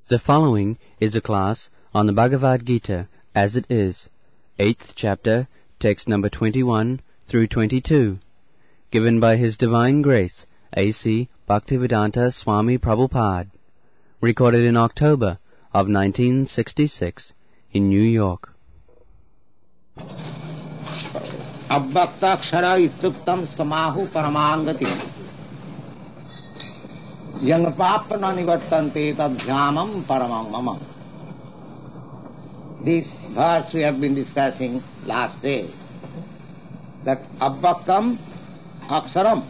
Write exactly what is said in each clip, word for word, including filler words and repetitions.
The following is a class on the Bhagavad Gita as it is, eighth chapter, text number twenty-one through twenty-two, given by His Divine Grace, A C Bhaktivedanta Swami Prabhupada, recorded in October of nineteen sixty-six in New York. Abbaktakshara ityuktam samahu paramangati Yangapapana nivartante tadhyamam paramam mamam. This verse we have been discussing last day, that Abbaktam Aksaram.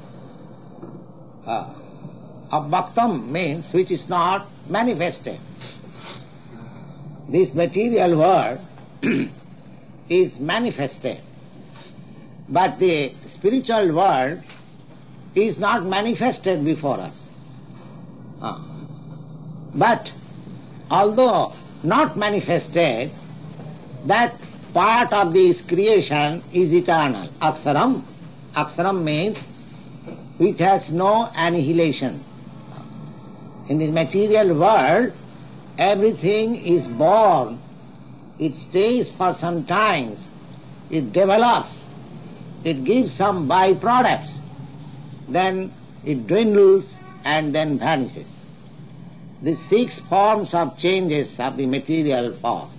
Uh, Abbaktam means which is not manifested. This material world is manifested, but the spiritual world is not manifested before us. Uh, but although not manifested, that part of this creation is eternal. Aksaram. Aksaram means which has no annihilation. In this material world, everything is born, it stays for some time, it develops, it gives some byproducts, then it dwindles and then vanishes. The six forms of changes of the material form.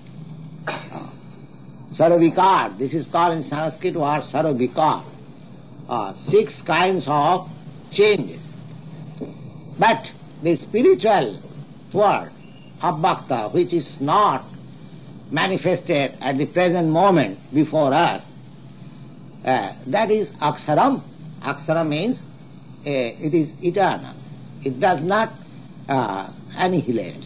Sarvavikar, this is called in Sanskrit word Sarvavikar. Uh, six kinds of changes. But the spiritual world, Abbakta, which is not manifested at the present moment before us, uh, that is Aksaram. Aksaram means uh, it is eternal. It does not uh, annihilate.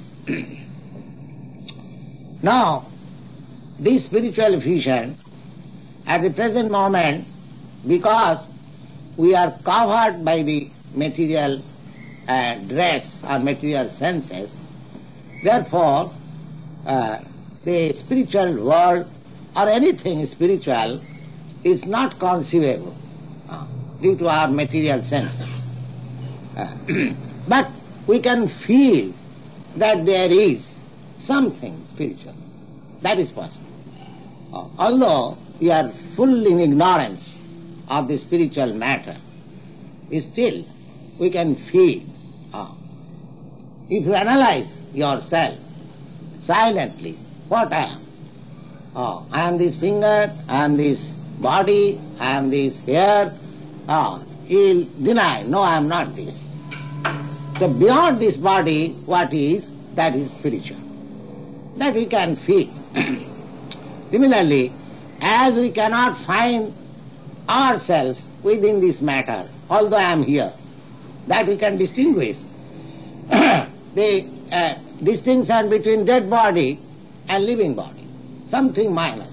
Now, this spiritual vision, at the present moment, because we are covered by the material uh, dress or material senses, therefore, uh, the spiritual world or anything spiritual is not conceivable uh, due to our material senses. Uh, but we can feel that there is something spiritual. That is possible. Uh, although we are full in ignorance of the spiritual matter, still we can feel. Uh, if you analyze yourself silently, what I am? Oh, I am this finger, I am this body, I am this hair. Oh, he will deny, no, I am not this. So beyond this body, what is? That is spiritual. That we can feel. Similarly, as we cannot find ourselves within this matter, although I am here, that we can distinguish. the uh, distinction between dead body and living body, something minus.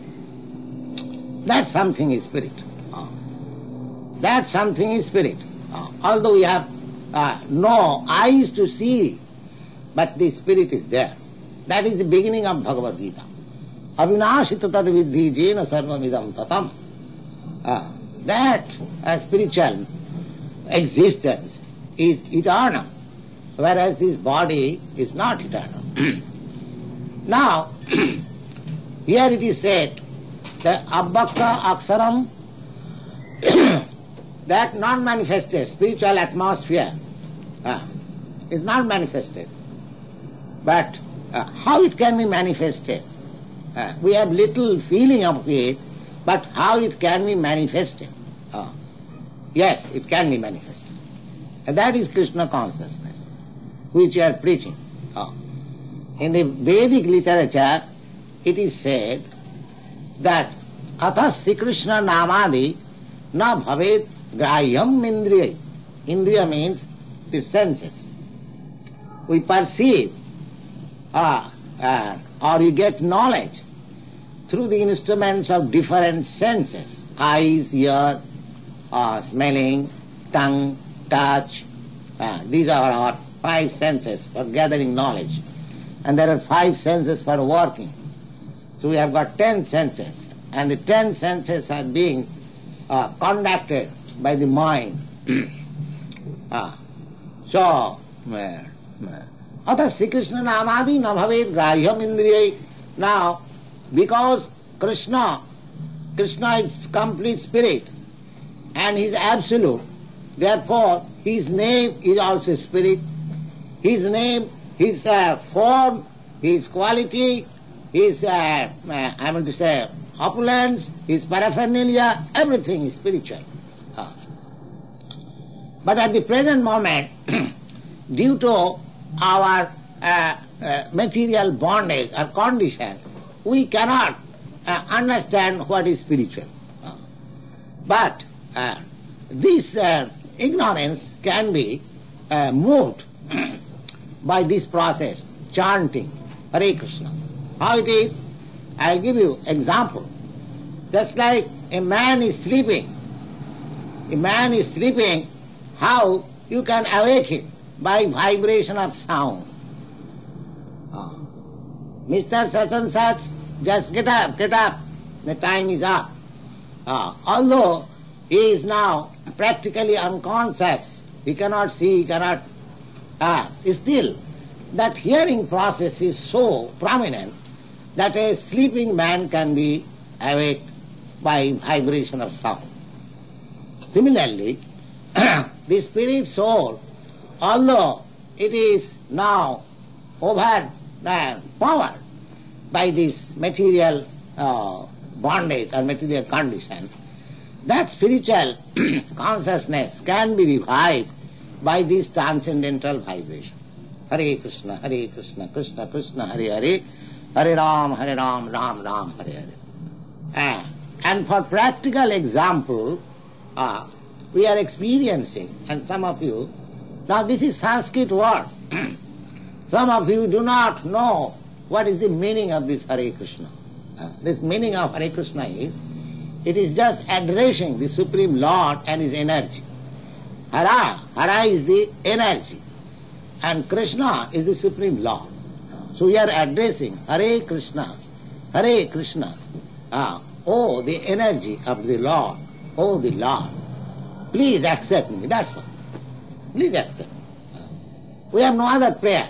That something is spirit. Uh, that something is spirit. Uh, although we have uh, no eyes to see, but the spirit is there. That is the beginning of Bhagavad Gita. Avinashita tad viddhi jena sarvamidam tatam. Uh, that uh, spiritual existence is eternal, whereas this body is not eternal. Now, here it is said that Abbakta Aksaram, that non-manifested spiritual atmosphere uh, is not manifested. But uh, how it can be manifested? Uh, we have little feeling of it, but how it can be manifested? Uh, yes, it can be manifested. And that is Krishna consciousness, which you are preaching. Uh, in the Vedic literature, it is said that athas Sri Krishna namadi na bhavet grahyam indriya. Indriya means the senses. We perceive uh, uh, or we get knowledge through the instruments of different senses. Eyes, ear, uh, smelling, tongue, touch. Uh, these are our five senses for gathering knowledge. And there are five senses for working. So we have got ten senses. And the ten senses are being uh, conducted by the mind. uh, so, uh, Ata Sri Krishna namadi na bhavet grahyam indriyai. Now, because Krishna, Krishna is complete spirit and he is absolute, therefore his name is also spirit. His name, his uh, form, his quality, his, uh, uh, I want to say, opulence, his paraphernalia, everything is spiritual. Uh. But at the present moment, due to our uh, uh, material bondage or condition, we cannot uh, understand what is spiritual. Uh. But uh, this uh, ignorance can be uh, moved by this process, chanting Hare Krishna. How it is? I'll give you example. Just like a man is sleeping, a man is sleeping, how you can awake him? By vibration of sound. Oh. Mister Such and such, just get up, get up, the time is up. Oh. Although he is now practically unconscious, he cannot see, he cannot... Ah, still, that hearing process is so prominent that a sleeping man can be awake by vibration of sound. Similarly, the spirit soul, although it is now overpowered by this material uh, bondage or material condition, that spiritual consciousness can be revived by this transcendental vibration. Hare Krishna, Hare Krishna, Krishna Krishna, Hare Hare, Hare Ram, Hare Ram, Ram Ram, Hare Hare. Uh, and for practical example, uh, we are experiencing, and some of you, now this is Sanskrit word. Some of you do not know what is the meaning of this Hare Krishna. Uh, this meaning of Hare Krishna is, it is just addressing the Supreme Lord and His energy. Hara, Hara is the energy, and Krishna is the Supreme Lord. So we are addressing Hare Krishna, Hare Krishna, uh, oh the energy of the Lord, oh the Lord. Please accept me, that's all. Please accept me. We have no other prayer.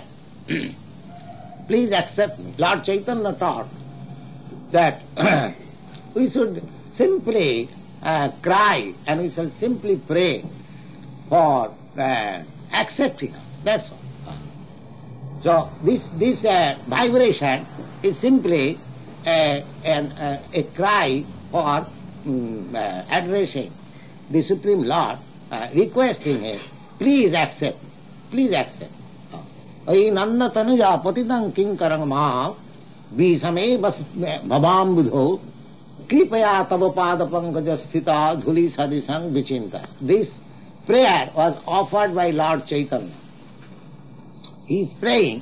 Please accept me. Lord Chaitanya taught that we should simply uh, cry and we shall simply pray for uh, accepting us. That's all. So this this uh, vibration is simply uh, an, uh, a cry for um, uh, addressing the Supreme Lord, uh, requesting Him, please accept, please accept. Ay nanda tanuja patitang kinkarang ma visame bhabam budho kripaya tava pada pankaja sthita dhuli sadisang vichinta. This prayer was offered by Lord Chaitanya. He is praying,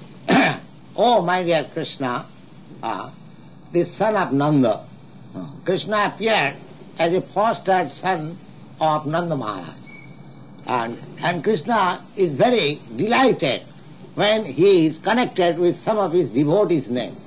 oh my dear Krishna, uh, the son of Nanda. Uh, Krishna appeared as a fostered son of Nanda Maharaj. And, and Krishna is very delighted when he is connected with some of his devotees' name.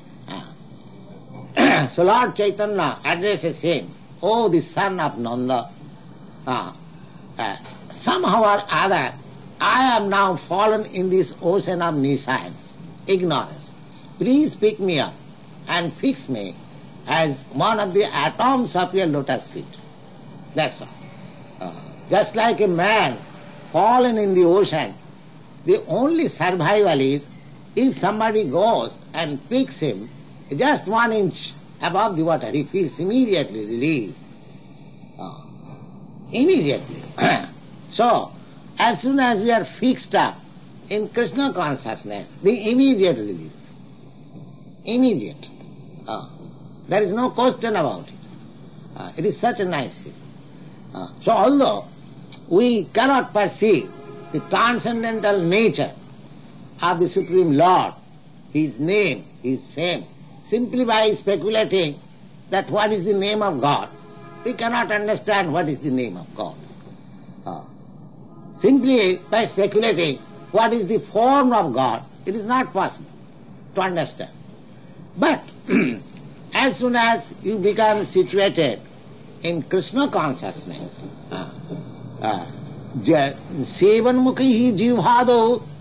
Uh, so Lord Chaitanya addresses him, oh the son of Nanda. Uh, uh, somehow or other, I am now fallen in this ocean of nescience, ignorance. Please pick me up and fix me as one of the atoms of your lotus feet. That's all. Uh, just like a man fallen in the ocean, the only survival is if somebody goes and picks him just one inch above the water, he feels immediately released. Uh, immediately. So, as soon as we are fixed up in Krishna consciousness, the immediate release. Immediate. Uh, there is no question about it. Uh, it is such a nice thing. Uh, so although we cannot perceive the transcendental nature of the Supreme Lord, His name, His fame, simply by speculating that what is the name of God, we cannot understand what is the name of God. Uh, simply by speculating what is the form of God, it is not possible to understand. But as soon as you become situated in Krishna consciousness, uh, uh, Sevan mukhi jivhado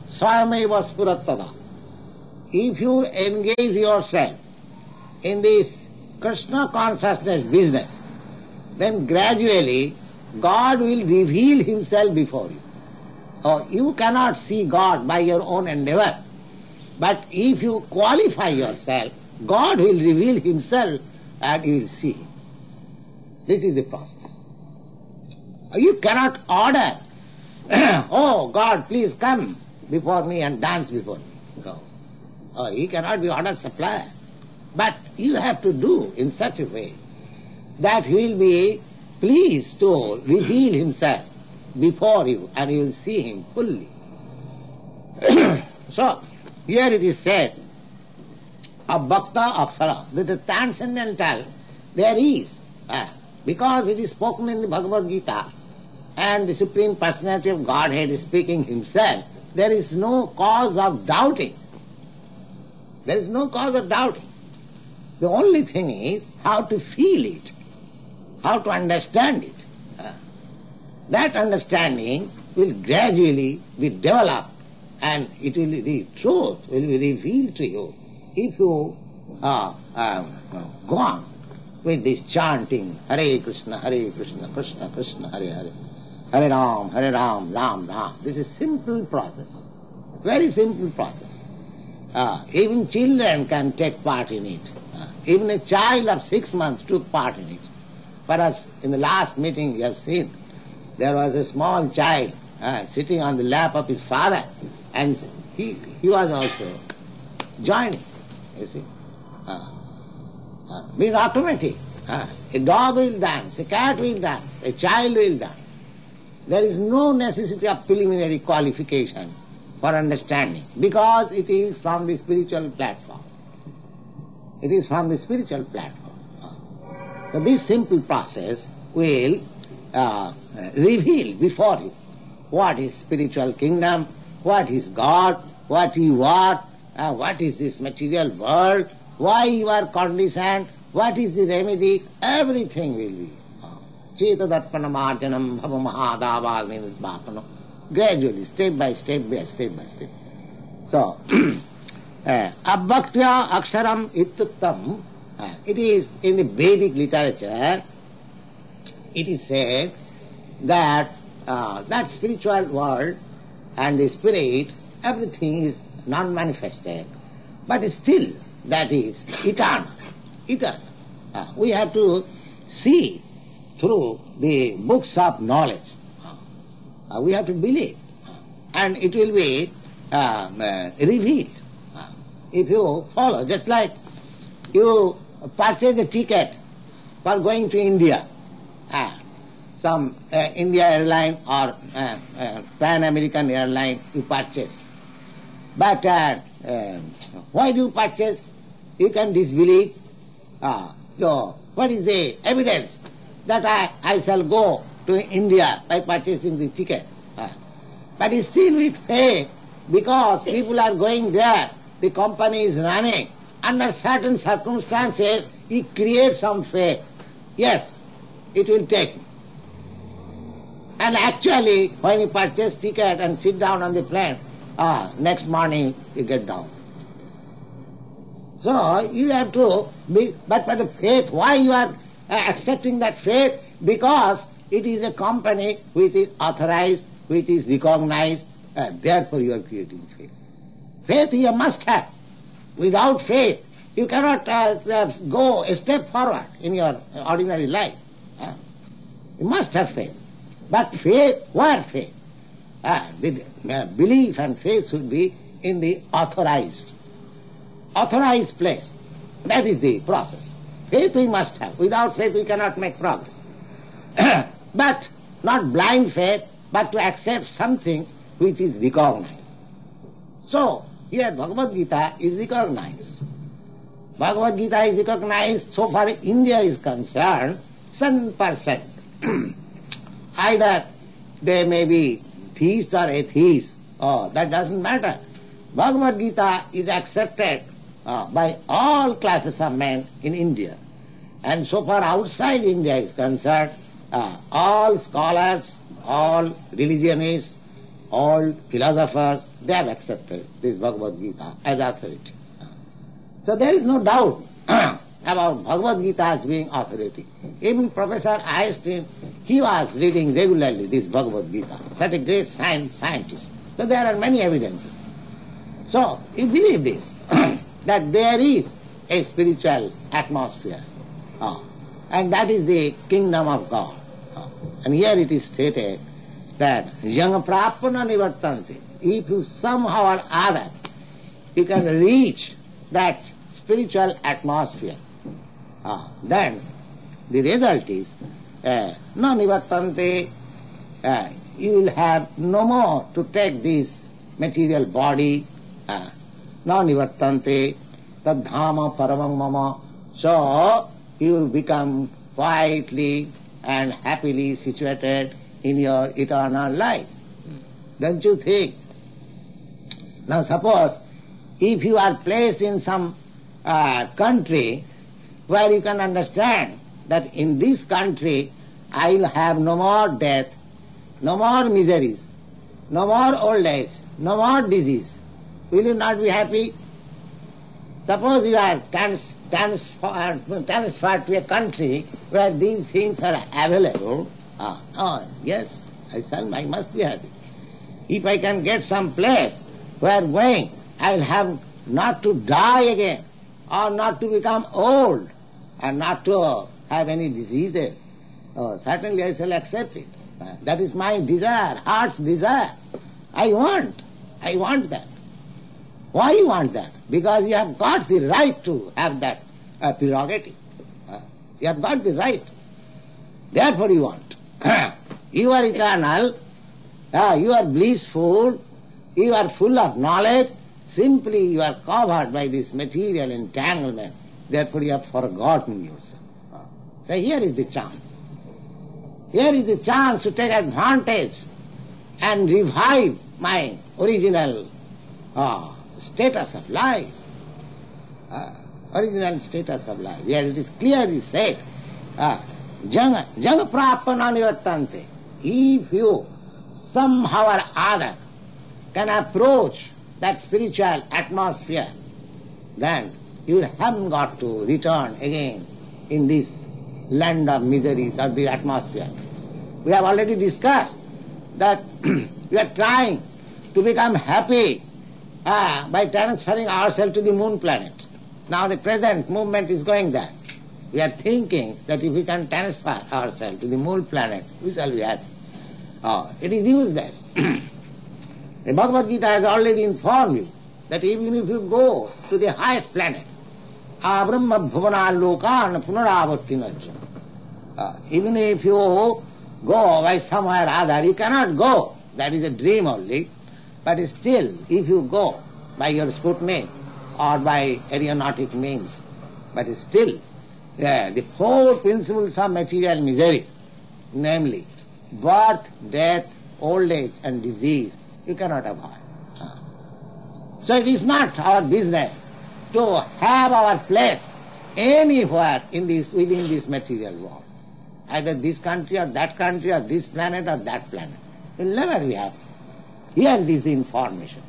swayameva spurattada. If you engage yourself in this Krishna consciousness business, then gradually God will reveal himself before you. Oh, you cannot see God by your own endeavor, but if you qualify yourself, God will reveal himself and you will see him. This is the process. You cannot order, oh God, please come before me and dance before me. No. Oh, he cannot be ordered supplier. But you have to do in such a way that he will be pleased to reveal himself before you and you will see him fully. So, here it is said, of Bhakta Aksara, that the transcendental there is, uh, because it is spoken in the Bhagavad Gita, and the Supreme Personality of Godhead is speaking himself, there is no cause of doubting. There is no cause of doubting. The only thing is how to feel it, how to understand it. Uh, that understanding will gradually be developed and it will, the truth will be revealed to you if you uh, uh, go on with this chanting, Hare Krishna, Hare Krishna, Krishna Krishna, Hare Hare, Hare Ram, Hare Ram, Ram Ram. This is simple process, very simple process. Uh, even children can take part in it. Uh, even a child of six months took part in it. For us, in the last meeting you have seen, there was a small child uh, sitting on the lap of his father, and he, he was also joining, you see. Uh, uh, it is automatic. Uh, a dog will dance, a cat will dance, a child will dance. There is no necessity of preliminary qualification for understanding, because it is from the spiritual platform. It is from the spiritual platform. So this simple process will uh, reveal before you what is spiritual kingdom, what is God, what you are, uh, what is this material world, why you are conditioned, what is the remedy, everything will be. Chetadarpana marjanam bhava mahadavag nirvapano. Gradually, step by step by step by step. So, Abhaktya Aksharam Ityuktam, it is in the Vedic literature, it is said that uh, that spiritual world and the spirit, everything is non-manifested, but still that is eternal, eternal. Uh, we have to see through the books of knowledge. Uh, we have to believe, and it will be uh, uh, revealed. Uh, if you follow, just like you purchase a ticket for going to India, uh, some uh, India airline or uh, uh, Pan American airline you purchase. But uh, uh, why do you purchase? You can disbelieve. Uh, so, what is the evidence that I, I shall go to India by purchasing the ticket? Uh, but it's still with faith, because people are going there, the company is running. Under certain circumstances, he creates some faith. Yes, it will take. And actually, when you purchase ticket and sit down on the plane, ah, next morning you get down. So, you have to be, but for the faith, why you are uh, accepting that faith? Because it is a company which is authorized, which is recognized, uh, therefore you are creating faith. Faith you must have. Without faith, you cannot uh, uh, go a step forward in your ordinary life. Uh, you must have faith. But faith, where faith? Uh, the uh, belief and faith should be in the authorized, authorized place. That is the process. Faith we must have. Without faith we cannot make progress. But not blind faith, but to accept something which is recognized. So, here Bhagavad Gita is recognized. Bhagavad Gita is recognized, so far India is concerned, one percent. Either they may be theists or atheists, oh, that doesn't matter. Bhagavad Gita is accepted uh, by all classes of men in India. And so far outside India is concerned, uh, all scholars, all religionists, all philosophers, they have accepted this Bhagavad Gita as authority. So there is no doubt about Bhagavad Gita as being authority. Even Professor Einstein, he was reading regularly this Bhagavad Gita, such a great science scientist. So there are many evidences. So you believe this, that there is a spiritual atmosphere, uh, and that is the kingdom of God. Uh, and here it is stated that Yang Prapana Nivartante, if you somehow or other you can reach that spiritual atmosphere, uh, then the result is uh, no nivartante, uh, you will have no more to take this material body, uh, no nivartante, tadhama paramam mama, so you will become quietly and happily situated in your eternal life. Don't you think? Now suppose if you are placed in some uh, country where you can understand that in this country I will have no more death, no more miseries, no more old age, no more disease, will you not be happy? Suppose you are trans- transferred, transferred to a country where these things are available. Ah, oh, yes, I shall, I must be happy. If I can get some place where going, I will have not to die again, or not to become old, and not to have any diseases. Oh, certainly I shall accept it. Uh, that is my desire, heart's desire. I want, I want that. Why you want that? Because you have got the right to have that uh, prerogative. Uh, you have got the right. Therefore you want. You are eternal, uh, you are blissful, you are full of knowledge, simply you are covered by this material entanglement, therefore you have forgotten yourself. Uh, so here is the chance. Here is the chance to take advantage and revive my original uh, status of life. Uh, original status of life. Here it is clearly said, uh, Janga, janga prapana nivartante. If you somehow or other can approach that spiritual atmosphere, then you haven't got to return again in this land of miseries or the atmosphere. We have already discussed that we are trying to become happy uh, by transferring ourselves to the moon planet. Now the present movement is going there. We are thinking that if we can transfer ourselves to the moon planet, we shall be happy. Oh, it is useless. The Bhagavad Gita has already informed you that even if you go to the highest planet, abrahma bhuvana lokan punaravartinajya, uh, even if you go by somewhere or other, you cannot go. That is a dream only. But still, if you go by your Sputnik or by aeronautic means, but still, yeah, the four principles of material misery, namely birth, death, old age and disease, you cannot avoid. So it is not our business to have our place anywhere in this, within this material world. Either this country or that country or this planet or that planet. We'll never be happy. Here is the information.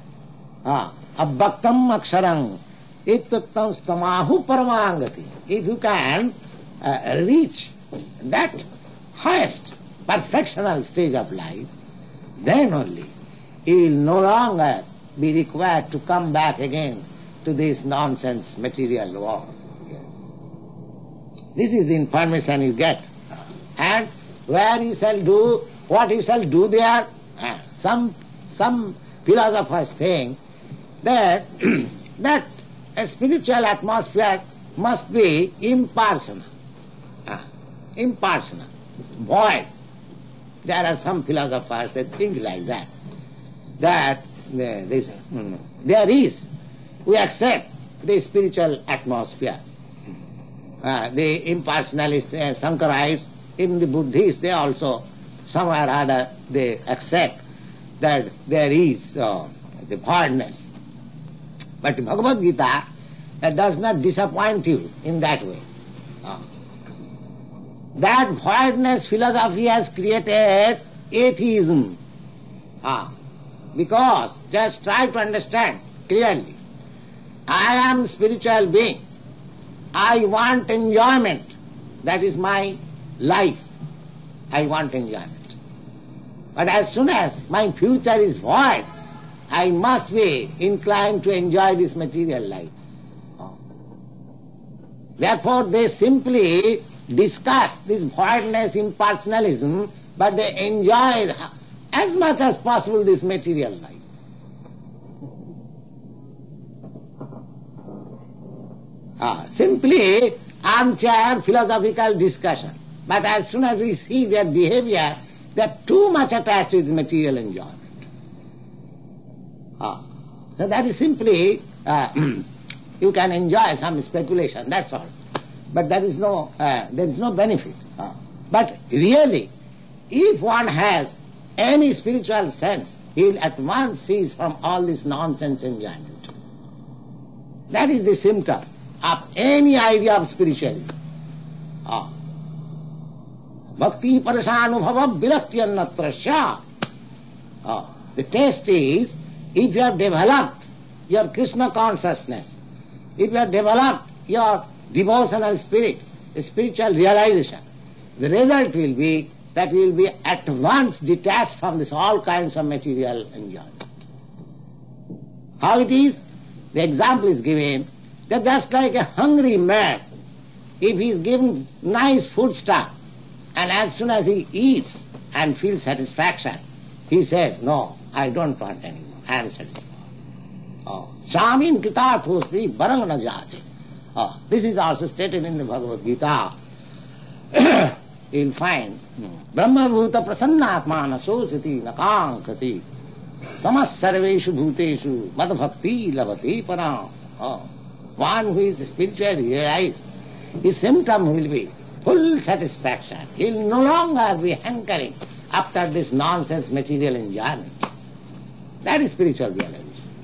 Abbaktam aksharam ittattam stamahu paramangati. If you can uh, reach that highest perfectional stage of life, then only you will no longer be required to come back again to this nonsense material world. This is the information you get. And where you shall do, what you shall do there, some some philosophers think that that a spiritual atmosphere must be impersonal. Uh, impersonal. Void. There are some philosophers that think like that. That uh, this, mm, there is, we accept the spiritual atmosphere. Uh, the impersonalists, uh, Shankarites, even the Buddhists, they also, somewhere or other, they accept that there is uh, the voidness. But Bhagavad Gita uh, does not disappoint you in that way. Uh, that voidness philosophy has created atheism. Uh, Because, just try to understand clearly, I am spiritual being. I want enjoyment. That is my life. I want enjoyment. But as soon as my future is void, I must be inclined to enjoy this material life. Therefore they simply discuss this voidness, impersonalism, but they enjoy as much as possible this material life. Ah, simply armchair philosophical discussion. But as soon as we see their behavior, they are too much attached with material enjoyment. Ah. So that is simply, uh, you can enjoy some speculation, that's all. But there is no, uh, there is no benefit. Ah. But really, if one has any spiritual sense, he will at once cease from all this nonsense enjoyment. That is the symptom of any idea of spirituality. Ah. Bhakti parasanubhava viraktyanatrasya. Ah. The test is, if you have developed your Krishna consciousness, if you have developed your devotional spirit, the spiritual realization, the result will be that you will be at once detached from this all kinds of material enjoyment. How it is? The example is given that just like a hungry man, if he is given nice food stuff, and as soon as he eats and feels satisfaction, he says, no, I don't want any more, I am satisfied. Oh, Swamin Kritarthosmi Barang na jate. Oh, this is also stated in the Bhagavad Gita. You'll find Brahma Bhuta Prasannatmana Sosati Nakankati Tamas Sarveshu Bhuteshu Mad Bhakti Lavati Param. Oh, one who is spiritually realized, his symptom will be full satisfaction. He will no longer be hankering after this nonsense material enjoyment. That is spiritual realization.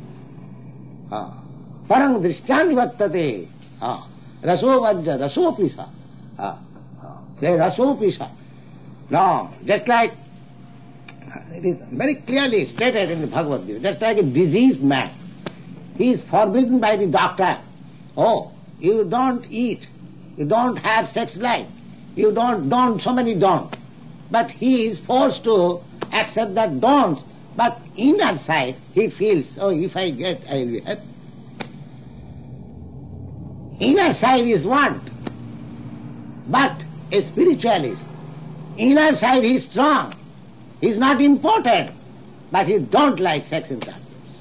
Ah. Parang drishyani vattate. Ah. Raso vajja, raso pisa. Ah. Say raso pisa. No, just like it is very clearly stated in the Bhagavad Gita, just like a diseased man. He is forbidden by the doctor. Oh, you don't eat, you don't have sex life, you don't, don't, so many don't. But he is forced to accept that don't. But inner side, he feels, oh, if I get, I will be happy. Inner side is want. But a spiritualist, inner side is strong. He is not important, but he don't like sex intercourse.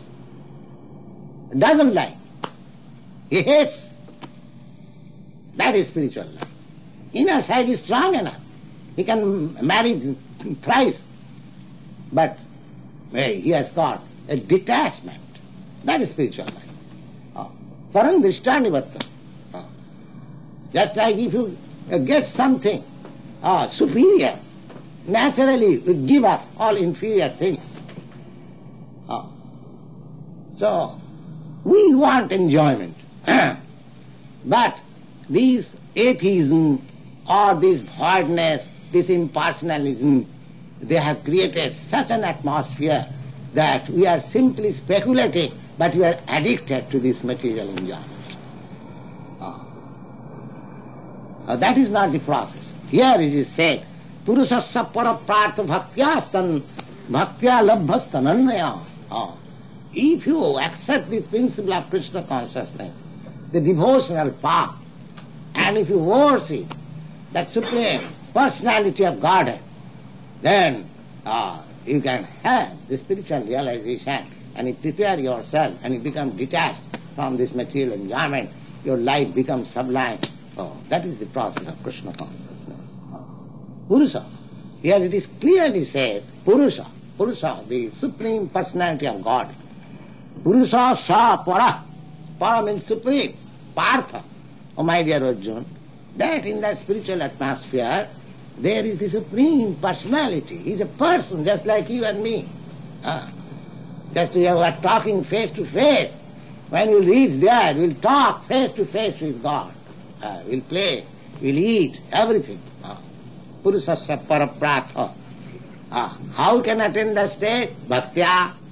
Doesn't like. He hates. That is spiritual life. Inner side is strong enough. He can marry thrice. But well, he has got a detachment. That is spiritual life. Parang drishtanivatta. Just like if you get something uh, superior, naturally you give up all inferior things. Uh, so, we want enjoyment. But these atheism or this voidness, this impersonalism, they have created such an atmosphere that we are simply speculating, but we are addicted to this material enjoyment. Uh, uh, that is not the process. Here it is said, Purusasya paraprartha bhaktya bhaktya labhastananaya. Uh, if you accept the principle of Krishna consciousness, the devotional path, and if you worship that supreme personality of Godhead, then uh, you can have the spiritual realization and you prepare yourself and you become detached from this material enjoyment. Your life becomes sublime. Oh, that is the process of Krishna consciousness. Purusha. Here it is clearly said, Purusha. Purusha, the supreme personality of God. Purusha sa para. Para means supreme. Partha. Oh my dear Arjuna, that in that spiritual atmosphere, there is the supreme personality. He is a person just like you and me. Ah. Just we are talking face to face. When you reach there, we'll talk face to face with God. Ah. We'll play, we'll eat, everything. Ah. Purusasya parapratha. Ah. How can attain that state? Bhaktya.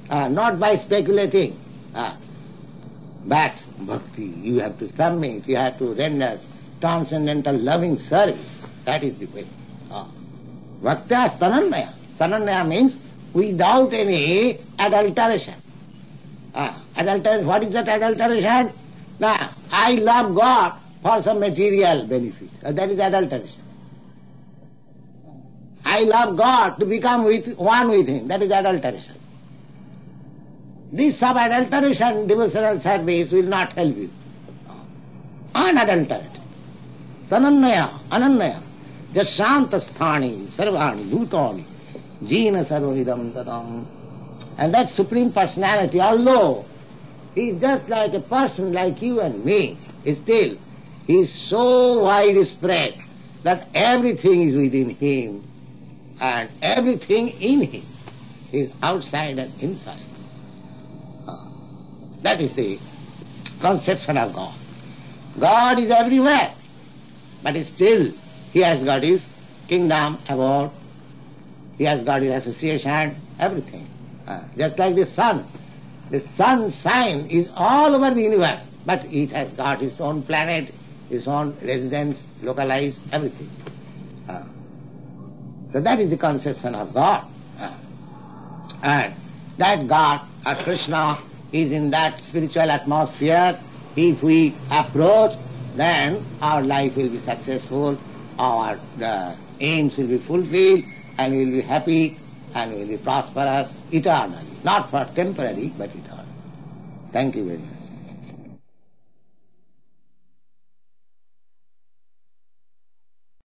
uh, not by speculating. Uh, but bhakti, you have to submit, you have to render transcendental loving service. That is the way. Uh, Bhaktya stanannaya. Stanannaya means without any adulteration. Uh, adulteration, what is that adulteration? Now, I love God for some material benefit. Uh, that is adulteration. I love God to become with, one with Him. That is adulteration. This sub-adulteration, devotional service will not help you. Unadulterated. Sanannaya, anannaya, jashantasthani, sarvani, bhutani, jina sarvavidam tatam. And that Supreme Personality, although He is just like a person like you and me, still He is so widespread that everything is within Him and everything in Him is outside and inside. That is the conception of God. God is everywhere, but still He has got His kingdom, abode, He has got His association, everything. Uh, just like the sun. The sun's sign is all over the universe, but it has got its own planet, its own residence, localized, everything. Uh, so that is the conception of God. Uh, and that God, or Krishna, is in that spiritual atmosphere. If we approach, then our life will be successful, our uh, aims will be fulfilled, and we will be happy, and we will be prosperous eternally. Not for temporary, but eternal. Thank you very much.